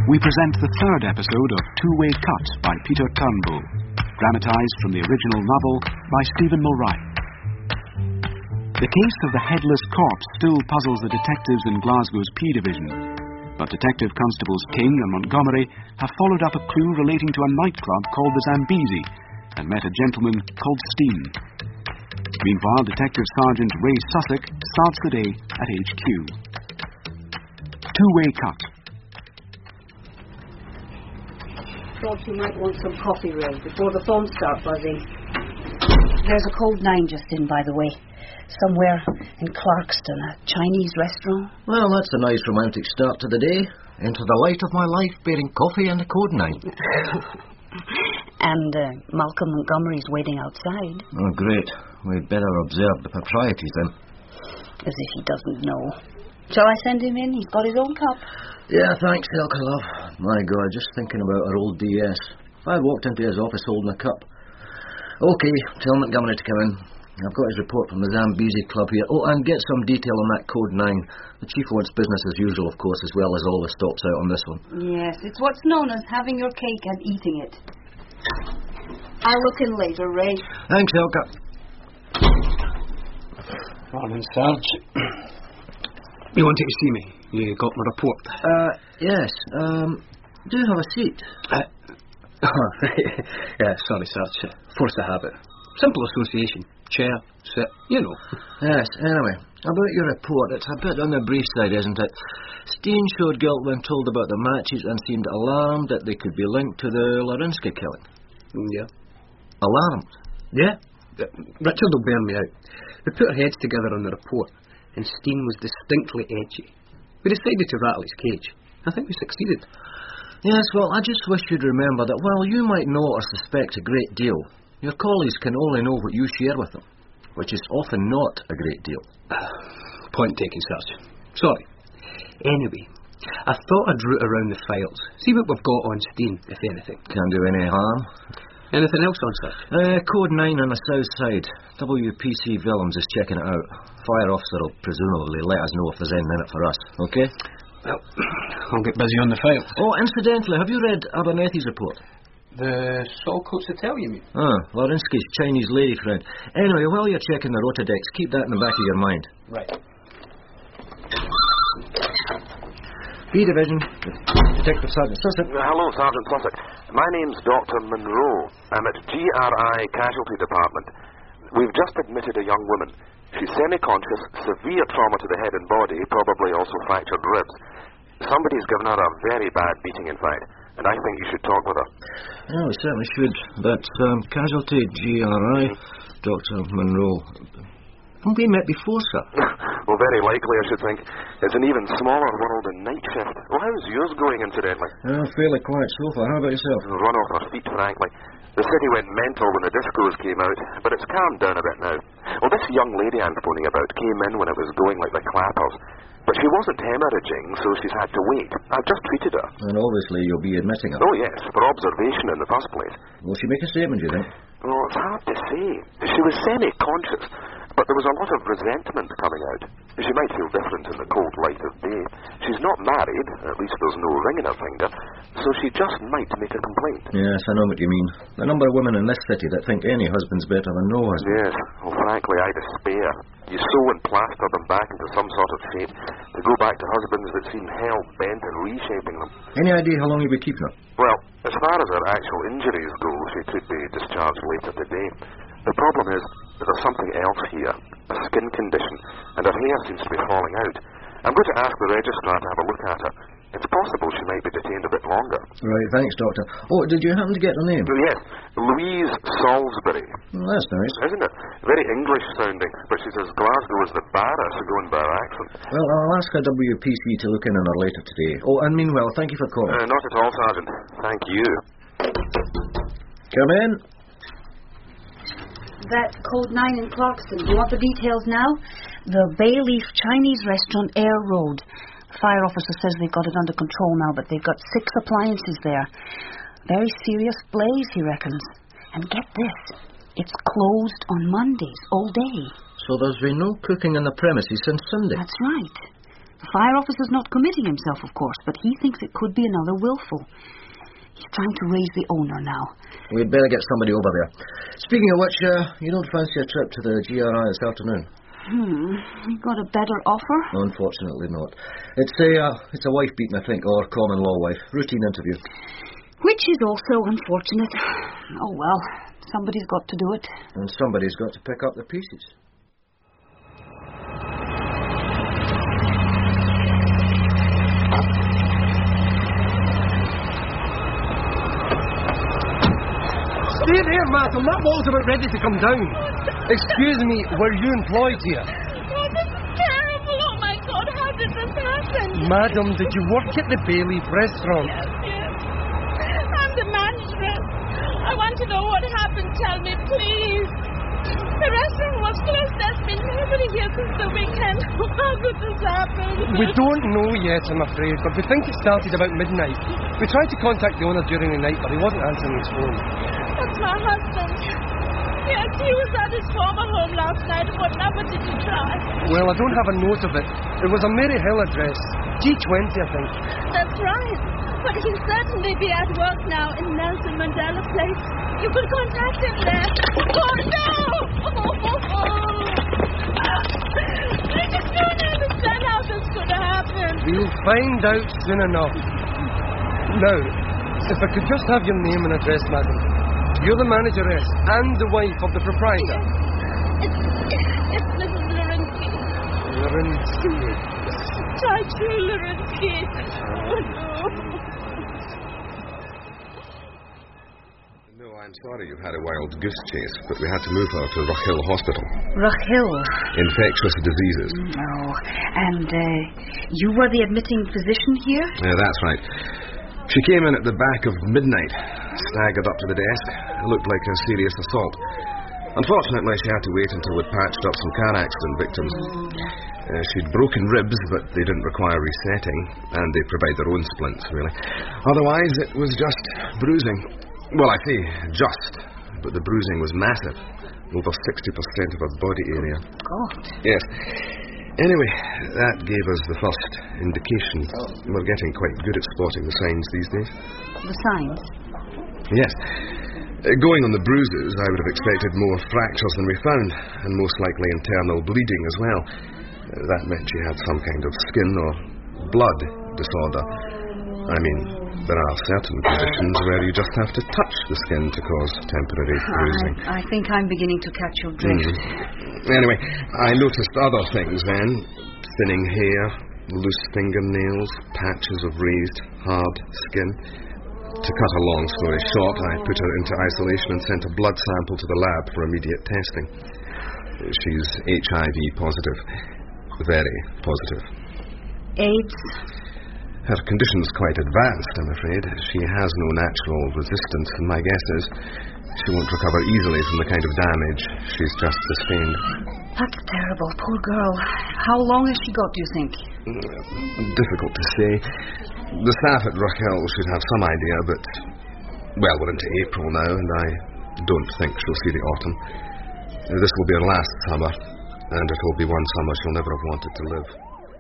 we present the third episode of Two-Way Cut by Peter Turnbull, dramatised from the original novel by Stephen Mulwright. The case of the headless corpse still puzzles the detectives in Glasgow's P Division, but Detective Constables King and Montgomery have followed up a clue relating to a nightclub called the Zambezi and met a gentleman called Steen. Meanwhile, Detective Sergeant Ray Sussex starts the day at HQ. Two-Way Cut. Thought you might want some coffee, Ray, before the phones start buzzing. There's a code 9 just in, by the way. Somewhere in Clarkston, a Chinese restaurant. Well, that's a nice romantic start to the day. Into the light of my life, bearing coffee and a code 9. And Malcolm Montgomery's waiting outside. Oh, great. We'd better observe the proprieties then. As if he doesn't know. Shall I send him in? He's got his own cup. Yeah, thanks, Elka, love. My God, just thinking about our old DS. If I walked into his office holding a cup. OK, tell Montgomery to come in. I've got his report from the Zambezi Club here. Oh, and get some detail on that code 9. The chief wants business as usual, of course, as well as all the stops out on this one. Yes, it's what's known as having your cake and eating it. I'll look in later, Ray. Thanks, Elka. Morning, Sarge. You wanted to see me? You got my report? Yes. Do have a seat. Yeah, sorry, Sarge. Force of habit. Simple association. Chair, sit, you know. Yes, anyway, about your report, it's a bit on the brief side, isn't it? Steen showed guilt when told about the matches and seemed alarmed that they could be linked to the Larinsky killing. Yeah. Alarmed? Yeah. Richard will bear me out. We put our heads together on the report, and Steen was distinctly edgy. We decided to rattle his cage. I think we succeeded. Yes, well, I just wish you'd remember that while you might know or suspect a great deal, your colleagues can only know what you share with them, which is often not a great deal. Point taken, Sarge. Sorry. Anyway, I thought I'd root around the files, see what we've got on Steen, if anything. Can't do any harm. Anything else on, Sarge? Code 9 on the south side. WPC Willems is checking it out. Fire officer will presumably let us know if there's anything in it for us, OK? Well, I'll get busy on the file. Oh, incidentally, have you read Abernethy's report? The Saltcoats Hotel, you mean? Larinsky's Chinese lady friend. Anyway, while you're checking the Rolodex, keep that in the back of your mind. Right. B Division, Detective Sergeant Sussex. Hello, Sergeant Sussex. My name's Dr. Monroe. I'm at GRI Casualty Department. We've just admitted a young woman. She's semi-conscious, severe trauma to the head and body, probably also fractured ribs. Somebody's given her a very bad beating, in fact, and I think you should talk with her. Oh, we certainly should. But Casualty GRI, Dr. Monroe. Haven't we met before, sir? Well, very likely, I should think. It's an even smaller world in night shift. Well, how's yours going, incidentally? Fairly quiet so far. How about yourself? Run off our feet, frankly. The city went mental when the discos came out, but it's calmed down a bit now. Well, this young lady I'm phoning about came in when it was going like the clappers. But she wasn't hemorrhaging, so she's had to wait. I've just treated her. And obviously you'll be admitting her. Oh, yes, for observation in the first place. Will she make a statement, do you think? Oh, it's hard to say. She was semi-conscious, but there was a lot of resentment coming out. She might feel different in the cold light of day. She's not married, at least there's no ring in her finger, so she just might make a complaint. Yes, I know what you mean. The number of women in this city that think any husband's better than no husband. Yes, well, frankly, I despair. You sew and plaster them back into some sort of shape to go back to husbands that seem hell-bent on reshaping them. Any idea how long you'll be keeping her? Well, as far as her actual injuries go, she could be discharged later today. The problem is that there's something else here, a skin condition, and her hair seems to be falling out. I'm going to ask the registrar to have a look at her. It's possible she might be detained a bit longer. Right, thanks, Doctor. Oh, did you happen to get her name? Yes, Louise Salisbury. Well, that's nice. Isn't it? Very English-sounding, but she's as Glasgow as the Barra, so going by her accent. Well, I'll ask her WPC to look in on her later today. Oh, and meanwhile, thank you for calling. Not at all, Sergeant. Thank you. Come in. That code 9 in Clarkston. Do you want the details now? The Bayleaf Chinese restaurant, Air Road. The fire officer says they've got it under control now, but they've got 6 appliances there. Very serious blaze, he reckons. And get this, it's closed on Mondays all day. So there's been no cooking in the premises since Sunday? That's right. The fire officer's not committing himself, of course, but he thinks it could be another willful. He's trying to raise the owner now. We'd better get somebody over there. Speaking of which, you don't fancy a trip to the GRI this afternoon? You got a better offer? Unfortunately not. It's a wife beating, I think, or common law wife. Routine interview. Which is also unfortunate. Oh, well, somebody's got to do it. And somebody's got to pick up the pieces. Stay there, madam. That wall's about ready to come down. Excuse me, were you employed here? Oh, this is terrible. Oh, my God, how did this happen? Madam, did you work at the Bayleaf restaurant? Yes. I'm the manageress. I want to know what happened. Tell me, please. The restaurant was closed. There's been nobody here since the weekend. How could this happen? We don't know yet, I'm afraid, but we think it started about midnight. We tried to contact the owner during the night, but he wasn't answering his phone. That's my husband. Yes, he was at his former home last night. What number did you try? Well, I don't have a note of it. It was a Mary Hill address. G20, I think. That's right. But he'll certainly be at work now in Nelson Mandela Place. You could contact him there. Oh, no! I just don't understand how this could happen. We'll find out soon enough. Now, if I could just have your name and address, madam. You're the manageress and the wife of the proprietor. It's Mrs. Lurinsky. Lurinsky. Try to Lurinsky. Oh, no. I'm sorry you've had a wild goose chase, but we had to move her to Rockhill Hospital. Rockhill? Infectious diseases. Oh, and you were the admitting physician here? Yeah, that's right. She came in at the back of midnight, staggered up to the desk. It looked like a serious assault. Unfortunately, she had to wait until we'd patched up some car accident victims. She'd broken ribs, but they didn't require resetting, and they provide their own splints, really. Otherwise, it was just bruising. Well, I say just, but the bruising was massive. Over 60% of her body area. God. Yes. Anyway, that gave us the first indication. We're getting quite good at spotting the signs these days. The signs? Yes. Going on the bruises, I would have expected more fractures than we found, and most likely internal bleeding as well. That meant she had some kind of skin or blood disorder. I mean, there are certain conditions where you just have to touch the skin to cause temporary bruising. I think I'm beginning to catch your drift. Anyway, I noticed other things then. Thinning hair, loose fingernails, patches of raised, hard skin. To cut a long story short, I put her into isolation and sent a blood sample to the lab for immediate testing. She's HIV positive. Very positive. AIDS? Her condition's quite advanced, I'm afraid. She has no natural resistance, and my guess is she won't recover easily from the kind of damage she's just sustained. That's terrible. Poor girl. How long has she got, do you think? Difficult to say. The staff at Rockhill should have some idea, but... Well, we're into April now, and I don't think she'll see the autumn. This will be her last summer, and it will be one summer she'll never have wanted to live.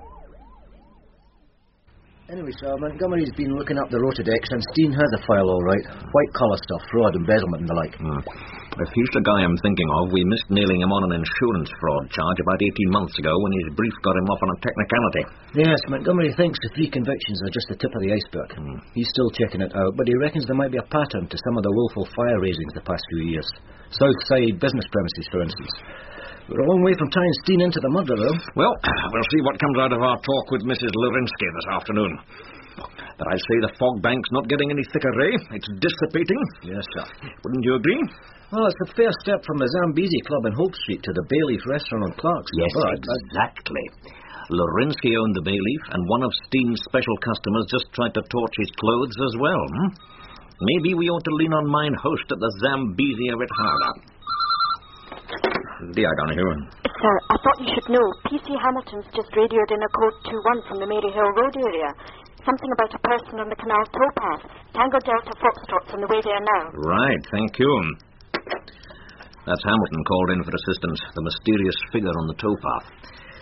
Anyway, sir, Montgomery's been looking up the Rotodecks, and Steen had the file all right. White-collar stuff, fraud, embezzlement and the like. If he's the guy I'm thinking of, we missed nailing him on an insurance fraud charge about 18 months ago when his brief got him off on a technicality. Yes, Montgomery thinks the 3 convictions are just the tip of the iceberg. He's still checking it out, but he reckons there might be a pattern to some of the willful fire raisings the past few years. Southside business premises, for instance. We're a long way from tying Steen into the murder, though. Well, we'll see what comes out of our talk with Mrs. Lurinsky this afternoon. But I say the fog bank's not getting any thicker, Ray. It's dissipating. Yes, sir. Wouldn't you agree? Well, it's a fair step from the Zambezi Club in Hope Street to the Bayleaf restaurant on Clark's. Yes, exactly. Lurinsky owned the Bayleaf, and one of Steen's special customers just tried to torch his clothes as well. Maybe we ought to lean on mine host at the Zambezi a bit harder. Diagon here. Sir, I thought you should know. P.C. Hamilton's just radioed in a code 2-1 from the Mary Hill Road area. Something about a person on the canal towpath. Tango Delta Foxtrot's on the way there now. Right, thank you. That's Hamilton called in for assistance, the mysterious figure on the towpath.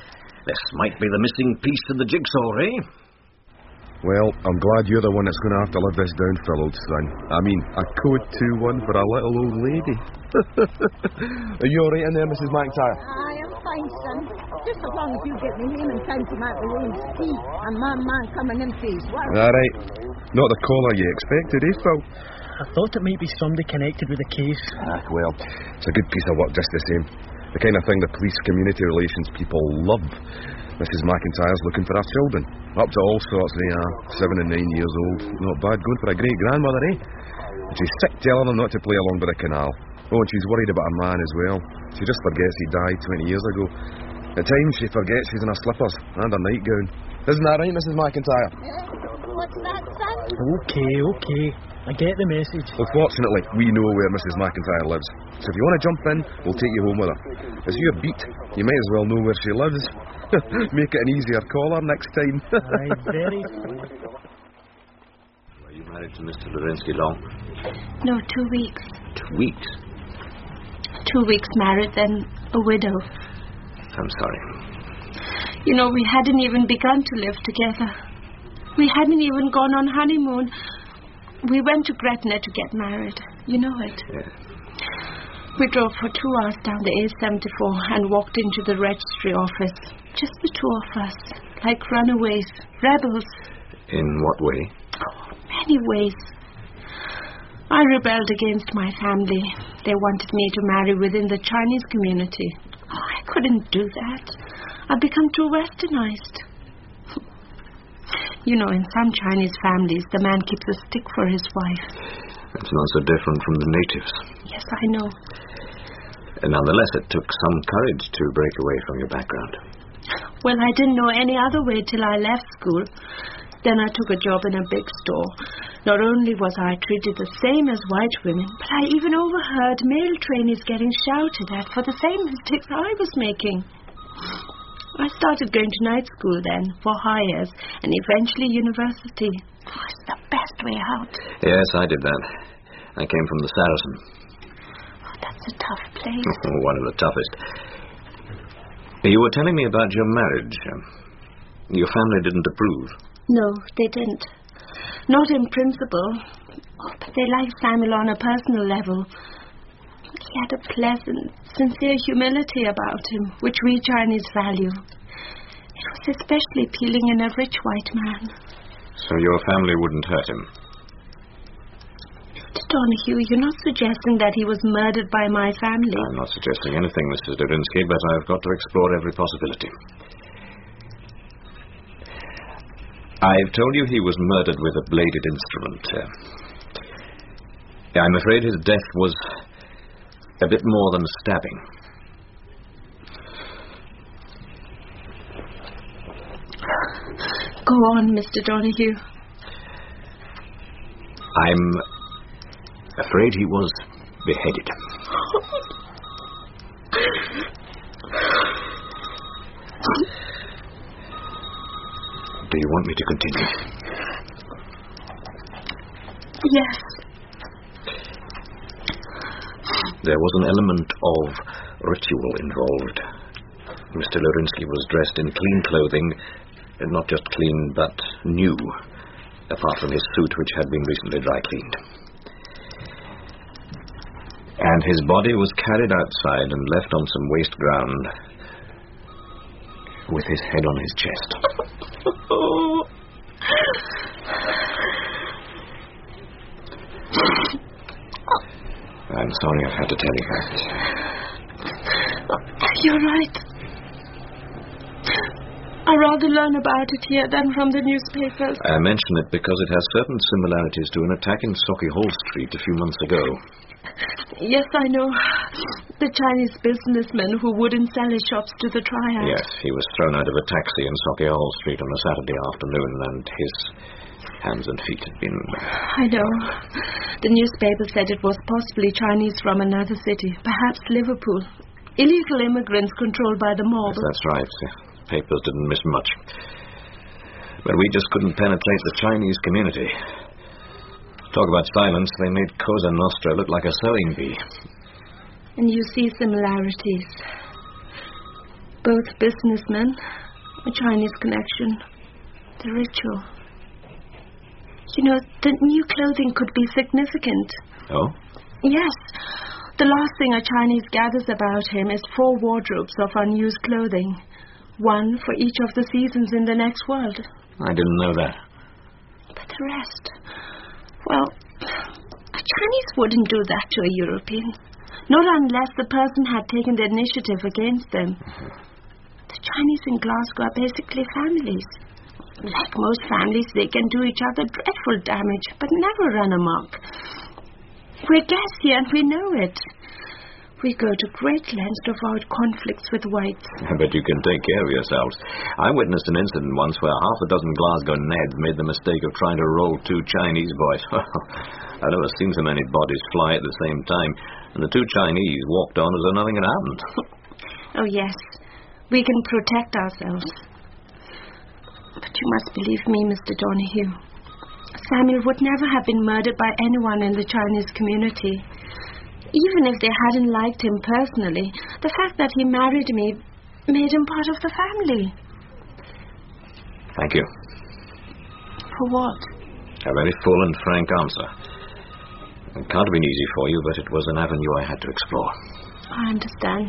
This might be the missing piece to the jigsaw, eh? Well, I'm glad you're the one that's going to have to live this down, Phil, old son. I mean, a code 2-1 for a little old lady. Are you all right in there, Mrs. McIntyre? I am fine, son. Just as long as you get me home in time to make the room's tea and my man coming in for his work. All right. Not the caller you expected, eh, Phil? I thought it might be somebody connected with the case. Well, it's a good piece of work just the same. The kind of thing the police community relations people love. Mrs. McIntyre's looking for her children. Up to all sorts, they are. 7 and 9 years old. Not bad going for a great-grandmother, eh? And she's sick telling them not to play along by the canal. Oh, and she's worried about her man as well. She just forgets he died 20 years ago. At times, she forgets she's in her slippers and her nightgown. Isn't that right, Mrs. McIntyre? What's that, son? Okay. I get the message. Well, fortunately, we know where Mrs. McIntyre lives. So if you want to jump in, we'll take you home with her. As you're beat, you might as well know where she lives. Make it an easier caller next time. Aye, very. Were you married to Mr. Lurinsky long? No, 2 weeks. 2 weeks? 2 weeks married, then a widow. I'm sorry. You know, we hadn't even begun to live together. We hadn't even gone on honeymoon. We went to Gretna to get married. You know it. Yeah. We drove for 2 hours down the A74 and walked into the registry office. Just the two of us. Like runaways. Rebels. In what way? Oh, many ways. I rebelled against my family. They wanted me to marry within the Chinese community. Oh, I couldn't do that. I'd become too westernized. You know, in some Chinese families, the man keeps a stick for his wife. That's not so different from the natives. Yes, I know. And nonetheless, it took some courage to break away from your background. Well, I didn't know any other way till I left school. Then I took a job in a big store. Not only was I treated the same as white women, but I even overheard male trainees getting shouted at for the same mistakes I was making. I started going to night school then, for hires, and eventually university. Oh, it's the best way out. Yes, I did that. I came from the Saracen. Oh, that's a tough place. One of the toughest. You were telling me about your marriage. Your family didn't approve. No, they didn't. Not in principle. Oh, but they liked Samuel on a personal level. He had a pleasant, sincere humility about him, which we Chinese value. It was especially appealing in a rich white man. So your family wouldn't hurt him? Mr. Donahue, you're not suggesting that he was murdered by my family? I'm not suggesting anything, Mrs. Lurinsky, but I've got to explore every possibility. I've told you he was murdered with a bladed instrument. I'm afraid his death was a bit more than stabbing. Go on, Mr. Donahue. I'm afraid he was beheaded. Do you want me to continue? Yes. There was an element of ritual involved. Mr. Lurinsky was dressed in clean clothing, not just clean, but new, apart from his suit, which had been recently dry cleaned. And his body was carried outside and left on some waste ground with his head on his chest. I'm sorry I've had to tell you that. You're right. I'd rather learn about it here than from the newspapers. I mention it because it has certain similarities to an attack in Sauchiehall Street a few months ago. Yes, I know. The Chinese businessman who wouldn't sell his shops to the triad. Yes, he was thrown out of a taxi in Sauchiehall Street on a Saturday afternoon, and his hands and feet had been... I know. The newspaper said it was possibly Chinese from another city, perhaps Liverpool. Illegal immigrants controlled by the mob. Yes, that's right. The papers didn't miss much. But we just couldn't penetrate the Chinese community. Talk about silence, they made Cosa Nostra look like a sewing bee. And you see similarities. Both businessmen, A Chinese connection. The ritual. You know, the new clothing could be significant. Oh? Yes. The last thing a Chinese gathers about him is 4 wardrobes of unused clothing. 1 for each of the seasons in the next world. I didn't know that. But the rest... Well, a Chinese wouldn't do that to a European. Not unless the person had taken the initiative against them. The Chinese in Glasgow are basically families. Like most families, they can do each other dreadful damage, but never run amok. We're guests here and we know it. We go to great lengths to avoid conflicts with whites. I bet you can take care of yourselves. I witnessed an incident once where half a dozen Glasgow Neds made the mistake of trying to roll 2 Chinese boys. I've never seen so many bodies fly at the same time, and the 2 Chinese walked on as though nothing had happened. Oh, yes. We can protect ourselves. But you must believe me, Mr. Donahue. Samuel would never have been murdered by anyone in the Chinese community. Even if they hadn't liked him personally, the fact that he married me made him part of the family. Thank you. For what? A very full and frank answer. It can't have been easy for you, but it was an avenue I had to explore. I understand.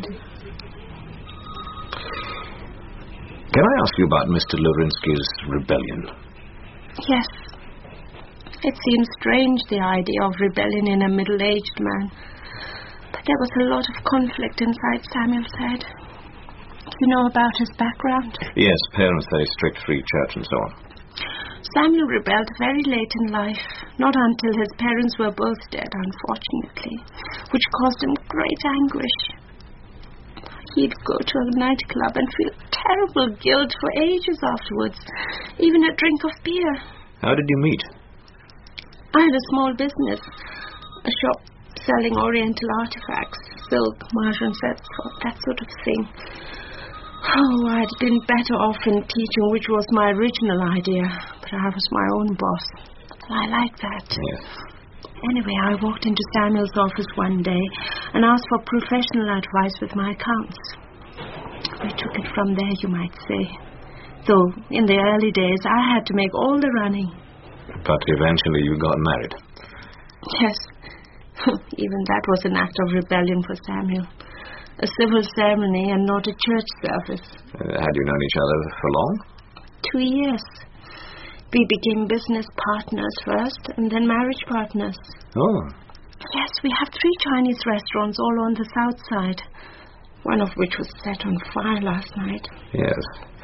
Can I ask you about Mr. Lurinsky's rebellion? Yes. It seems strange, the idea of rebellion in a middle-aged man. But there was a lot of conflict inside Samuel's head. You know about his background? Yes, parents, very strict free church and so on. Samuel rebelled very late in life, not until his parents were both dead, unfortunately, which caused him great anguish. He'd go to a nightclub and feel terrible guilt for ages afterwards, even a drink of beer. How did you meet? I had a small business, a shop selling Oriental artifacts, silk, marjan sets, that sort of thing. Oh, I'd been better off in teaching, which was my original idea, but I was my own boss. I liked that. Yes. Anyway, I walked into Samuel's office one day and asked for professional advice with my accounts. We took it from there, you might say. Though, in the early days, I had to make all the running. But eventually you got married. Yes. Even that was an act of rebellion for Samuel. A civil ceremony and not a church service. Had you known each other for long? 2 years. We became business partners first, and then marriage partners. Oh. Yes, we have 3 Chinese restaurants all on the south side, one of which was set on fire last night. Yes.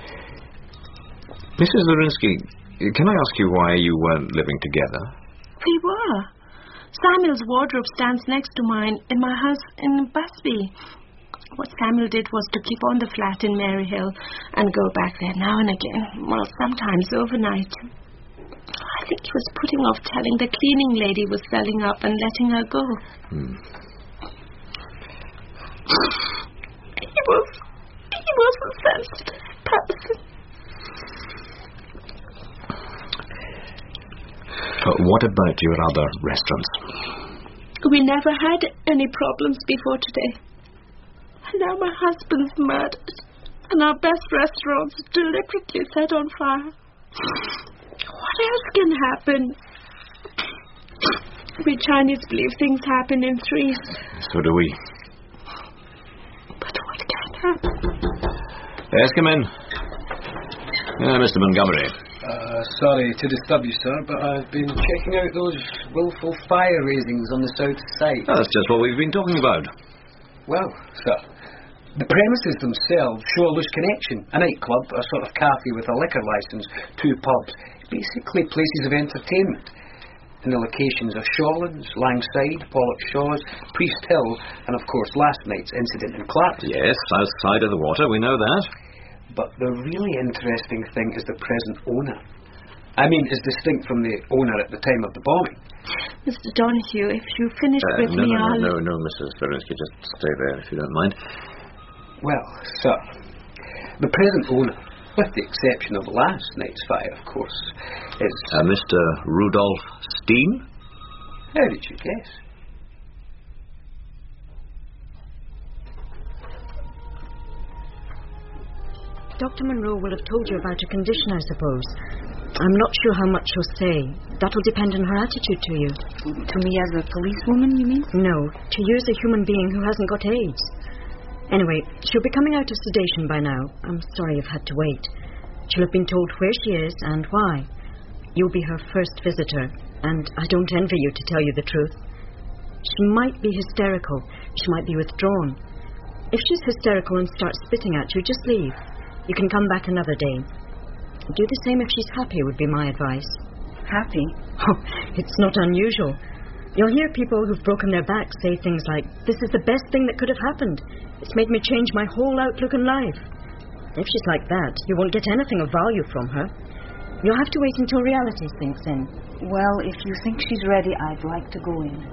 Mrs. Lurinsky, can I ask you why you weren't living together? We were. Samuel's wardrobe stands next to mine in my house in Busby. What Samuel did was to keep on the flat in Maryhill and go back there now and again, well, sometimes overnight. I think he was putting off telling the cleaning lady was selling up and letting her go. He was a sensitive person. What about your other restaurants? We never had any problems before today. And now my husband's murdered, and our best restaurants deliberately set on fire. What else can happen? We Chinese believe things happen in threes. So do we. But what can happen? Yes, come in. Mr. Montgomery. Sorry to disturb you, sir, but I've been checking out those willful fire raisings on the south side. That's just what we've been talking about. Well, sir, the premises themselves show a loose connection. A nightclub, a sort of cafe with a liquor licence, 2 pubs, basically places of entertainment. And the locations are Shawlands, Langside, Pollock Shaws, Priest Hill, and of course last night's incident in Clapton. Yes, south side of the water, we know that. But the really interesting thing is the present owner. I mean, as distinct from the owner at the time of the bombing. Mr. Donahue, if you finish with me, I'll... No, Mrs. Lurinsky, just stay there if you don't mind. Well, sir, the present owner, with the exception of last night's fire, of course, is... Mr. Rudolph Steen? How did you guess? Dr. Monroe will have told you about her condition, I suppose. I'm not sure how much she'll say. That'll depend on her attitude to you. To me as a policewoman, you mean? No, to you as a human being who hasn't got AIDS. Anyway, she'll be coming out of sedation by now. I'm sorry you've had to wait. She'll have been told where she is and why. You'll be her first visitor, and I don't envy you, to tell you the truth. She might be hysterical. She might be withdrawn. If she's hysterical and starts spitting at you, just leave. You can come back another day. Do the same if she's happy, would be my advice. Happy? Oh, it's not unusual. You'll hear people who've broken their backs say things like, "This is the best thing that could have happened. It's made me change my whole outlook on life." If she's like that, you won't get anything of value from her. You'll have to wait until reality sinks in. Well, if you think she's ready, I'd like to go in.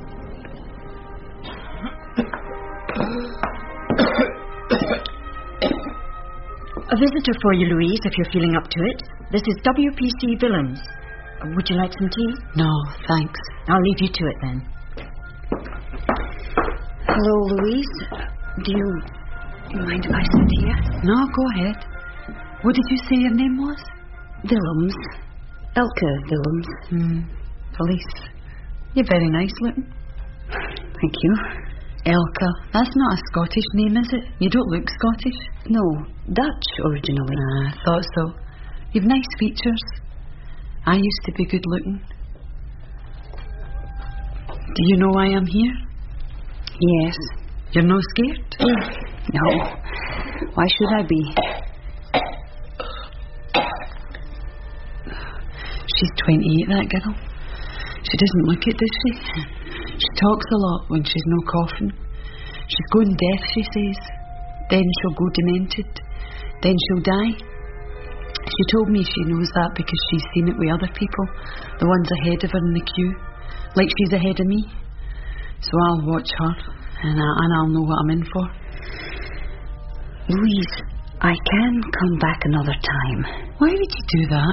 A visitor for you, Louise, if you're feeling up to it. This is WPC Villains. Would you like some tea? No, thanks. I'll leave you to it then. Hello, Louise. Do you mind if I sit here? No, go ahead. What did you say your name was? Willems. Elke Willems. Police. You're very nice looking. Thank you. Elke. That's not a Scottish name, is it? You don't look Scottish. No, Dutch originally. I thought so. You've nice features. I used to be good looking. Do you know why I'm here? Yes. You're no scared? No. Why should I be? She's 28, that girl. She doesn't look it, does she? She talks a lot when she's no coughing. She's going deaf, she says. Then she'll go demented. Then she'll die. She told me she knows that because she's seen it with other people, the ones ahead of her in the queue, like she's ahead of me. So I'll watch her, and I'll know what I'm in for. Louise, I can come back another time. Why would you do that?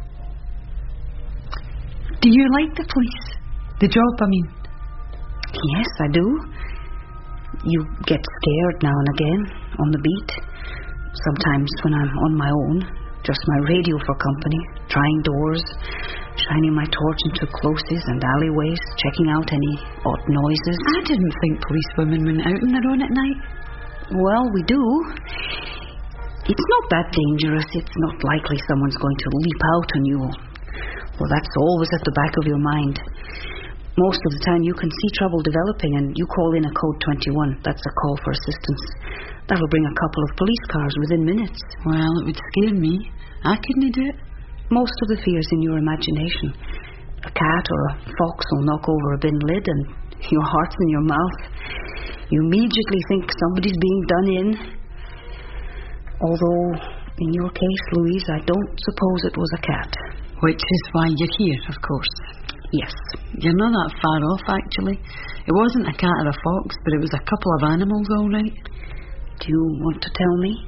Do you like the police? The job, I mean. Yes, I do. You get scared now and again on the beat. Sometimes when I'm on my own, just my radio for company, trying doors, shining my torch into closes and alleyways, checking out any odd noises. I didn't think policewomen went out on their own at night. Well, we do. It's not that dangerous. It's not likely someone's going to leap out on you. Well, that's always at the back of your mind. Most of the time you can see trouble developing and you call in a code 21. That's a call for assistance. That'll bring a couple of police cars within minutes. Well, it would scare me. I couldn't do it. Most of the fear's in your imagination. A cat or a fox will knock over a bin lid and your heart's in your mouth. You immediately think somebody's being done in. Although, in your case, Louise, I don't suppose it was a cat. Which is why you're here, of course. Yes. You're not that far off, actually. It wasn't a cat or a fox, but it was a couple of animals, all right. Do you want to tell me?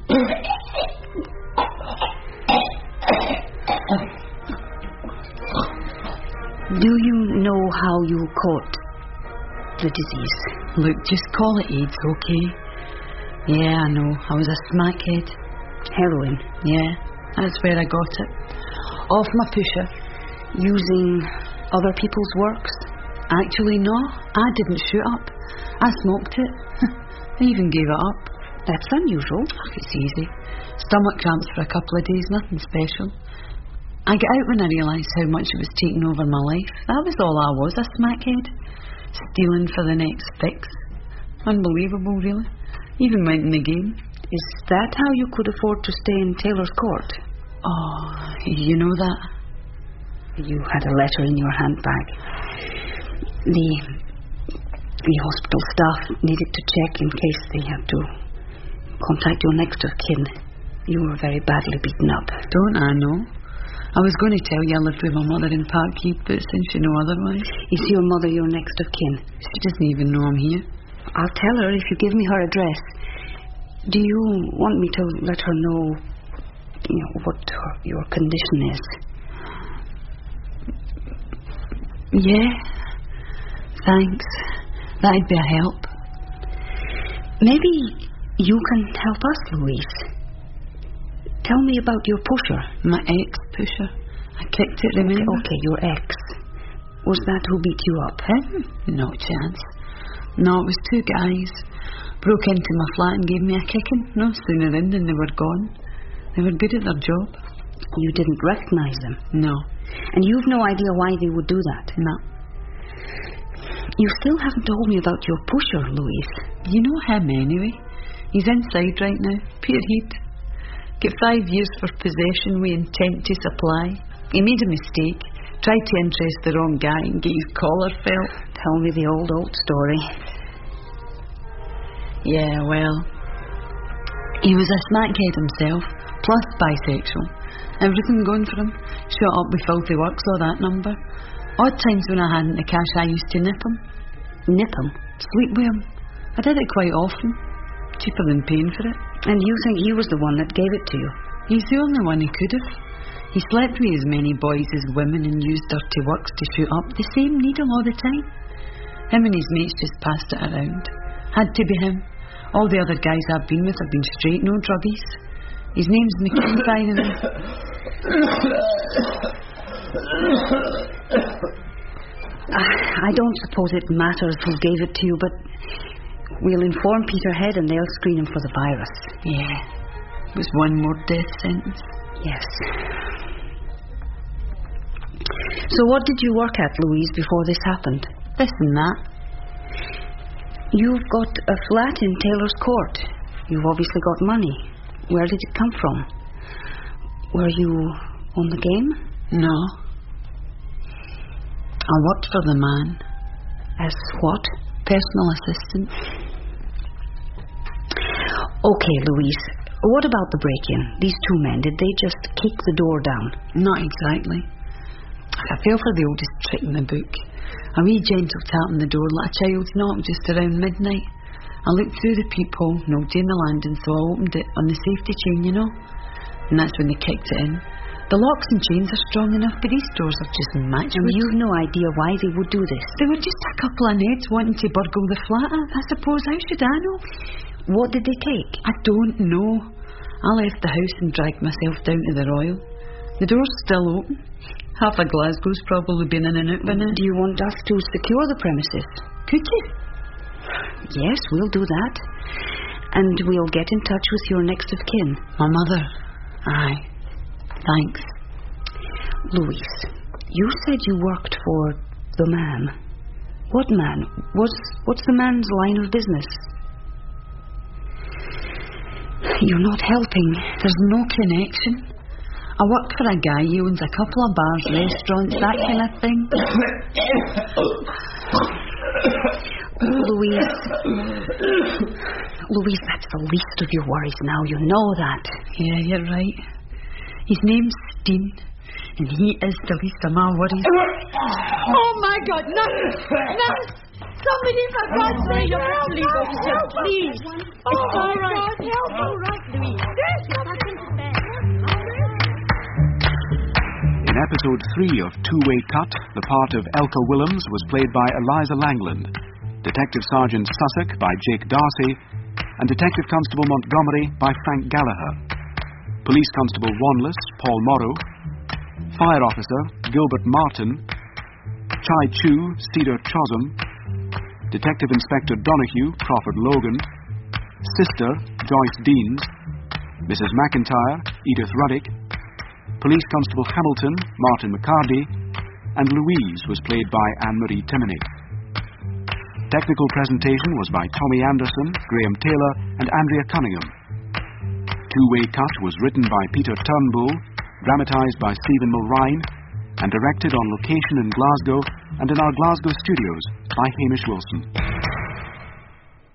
Do you know how you caught the disease? Look, just call it AIDS, okay? Yeah, I know. I was a smackhead. Heroin? Yeah, that's where I got it. Off my pusher. Using other people's works? Actually, no. I didn't shoot up. I smoked it. I even gave it up. That's unusual. It's easy. Stomach cramps for a couple of days, nothing special. I got out when I realised how much it was taking over my life. That was all I was, a smackhead. Stealing for the next fix. Unbelievable, really. Even went in the game. Is that how you could afford to stay in Taylor's Court? Oh, you know that? You had a letter in your handbag. The hospital staff needed to check in case they had to contact your next of kin. You were very badly beaten up. Don't I know? I was going to tell you I lived with my mother in Parkhead, but since you know otherwise. Is your mother your next of kin? She doesn't even know I'm here. I'll tell her if you give me her address. Do you want me to let her know, what your condition is? Yeah. Thanks. That'd be a help. Maybe you can help us, Louise. Tell me about your pusher. My ex-pusher. I kicked it, remember? Okay, your ex. Was that who beat you up? Him? No chance. No, it was two guys. Broke into my flat and gave me a kicking. No sooner in than they were gone. They were good at their job. You didn't recognize them? No. And you've no idea why they would do that? No. You still haven't told me about your pusher, Louise. You know him anyway. He's inside right now. Peter Heath. Get 5 years for possession with intent to supply. He made a mistake. Tried to interest the wrong guy and get his collar felt. Tell me the old story. Yeah, well, he was a smackhead himself, plus bisexual. Everything going for him. Shut up with filthy works or that number. Odd times when I hadn't the cash, I used to nip him. Nip him? Sleep with him. I did it quite often. Cheaper than paying for it. And you think he was the one that gave it to you? He's the only one who could have. He slept with as many boys as women and used dirty works to shoot up the same needle all the time. Him and his mates just passed it around. Had to be him. All the other guys I've been with have been straight, no druggies. His name's McKee, by the way. I don't suppose it matters who gave it to you, but we'll inform Peterhead and they'll screen him for the virus. Yeah. It was one more death sentence. Yes. So what did you work at, Louise, before this happened? This and that. You've got a flat in Taylor's Court. You've obviously got money. Where did it come from? Were you on the game? No. I worked for the man. As what? Personal assistant. Okay, Louise. What about the break-in? These two men, did they just kick the door down? Not exactly. I fell for the oldest trick in the book. A wee gentle tap on the door like a child's knock just around midnight. I looked through the peephole, no in the landing, so I opened it on the safety chain, you know. And that's when they kicked it in. The locks and chains are strong enough, but these doors are just matchwood. And you've no idea why they would do this? They were just a couple of Neds wanting to burgle the flat, I suppose. How should I know? What did they take? I don't know. I left the house and dragged myself down to the Royal. The door's still open. Half of Glasgow's probably been in and out by now. Do you want us to secure the premises? Could you? Yes, we'll do that. And we'll get in touch with your next of kin. My mother. Aye. Thanks. Louise, you said you worked for the man. What man? What's the man's line of business? You're not helping. There's no connection. I work for a guy who owns a couple of bars, restaurants, that kind of thing. Louise, that's the least of your worries now. You know that. Yeah, you're right. His name's Steen, and he is the least of my worries. Oh, my God, nurse! Somebody, for God's sake, please, officer, please. It's all right. Help, all right, Louise. In episode 3 of Two-Way Cut, the part of Elka Willems was played by Eliza Langland, Detective Sergeant Sussex by Jake Darcy, and Detective Constable Montgomery by Frank Gallagher. Police Constable Wanless, Paul Morrow. Fire Officer, Gilbert Martin. Chai Chu, Cedar Chosham. Detective Inspector Donahue, Crawford Logan. Sister, Joyce Deans. Mrs. McIntyre, Edith Ruddick. Police Constable Hamilton, Martin McCarty. And Louise was played by Anne-Marie Timoney. Technical presentation was by Tommy Anderson, Graham Taylor, and Andrea Cunningham. Two-Way Cut was written by Peter Turnbull, dramatized by Stephen Mulrine, and directed on location in Glasgow and in our Glasgow studios by Hamish Wilson.